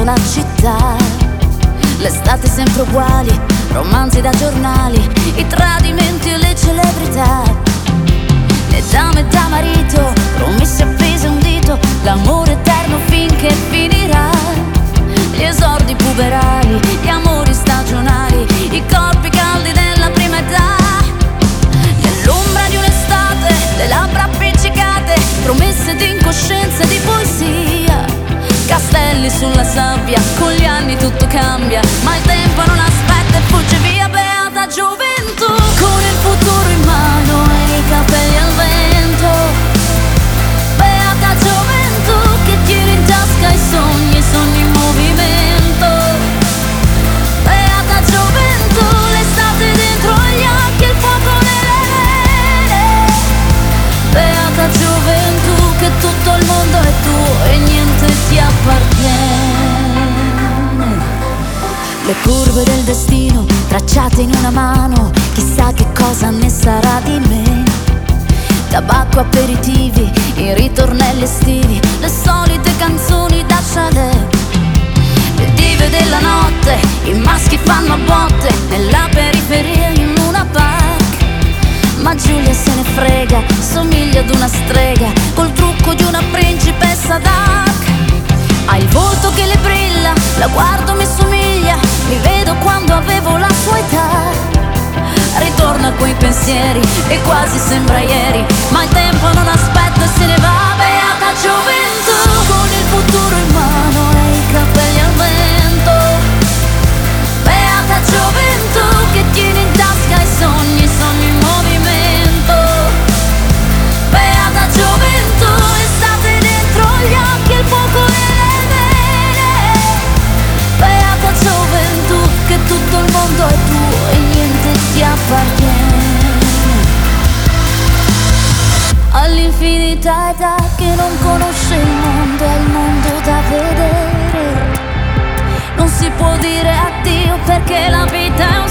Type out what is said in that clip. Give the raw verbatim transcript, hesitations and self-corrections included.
attraverso la città. L'estate sempre uguali, romanzi da giornali, i tradimenti e le celebrità. Le dame da marito, promesse appese a un dito, l'amore eterno finché finirà. Gli esordi puberali, gli amori stagionali, i corpi caldi della prima età. Nell'ombra di un'estate, le labbra appiccicate, promesse di incoscienza e di poesia. Castelli sulla sabbia, con gli anni tutto cambia, ma il tempo non aspetta e fugge via. Beata gioventù, con il futuro in mano e i capelli al vento. Beata gioventù, che tieni in tasca i sogni, i sogni in movimento. Beata gioventù, l'estate dentro gli occhi, il fuoco nelle vene. Beata gioventù, che tutto il mondo è tuo e niente ti appartiene. Le curve del destino tracciate in una mano, chissà che cosa ne sarà di me. Tabacco, aperitivi, i ritornelli estivi, le solite canzoni da chalet. Le dive della notte, i maschi fanno a botte, nella periferia in una park. Ma Giulia se ne frega, somiglia ad una strega, col trucco di una principessa dark. Ha il volto che le brilla, la guardo mi somiglia, mi vedo quando avevo la sua età. Ritorna a quei pensieri e quasi sembra ieri, ma il tempo non aspetta e se ne va. Beata gioventù, con il futuro in mano e i capelli al vento. Beata gioventù, che tieni in tasca i sogni, i sogni in movimento. Beata gioventù, estate dentro gli occhi, il fuoco nelle vene. Beata gioventù, che tutto il mondo è tuo e niente ti appartiene. All'infinita età che non conosce il mondo, è il mondo da vedere. Non si può dire addio perché la vita è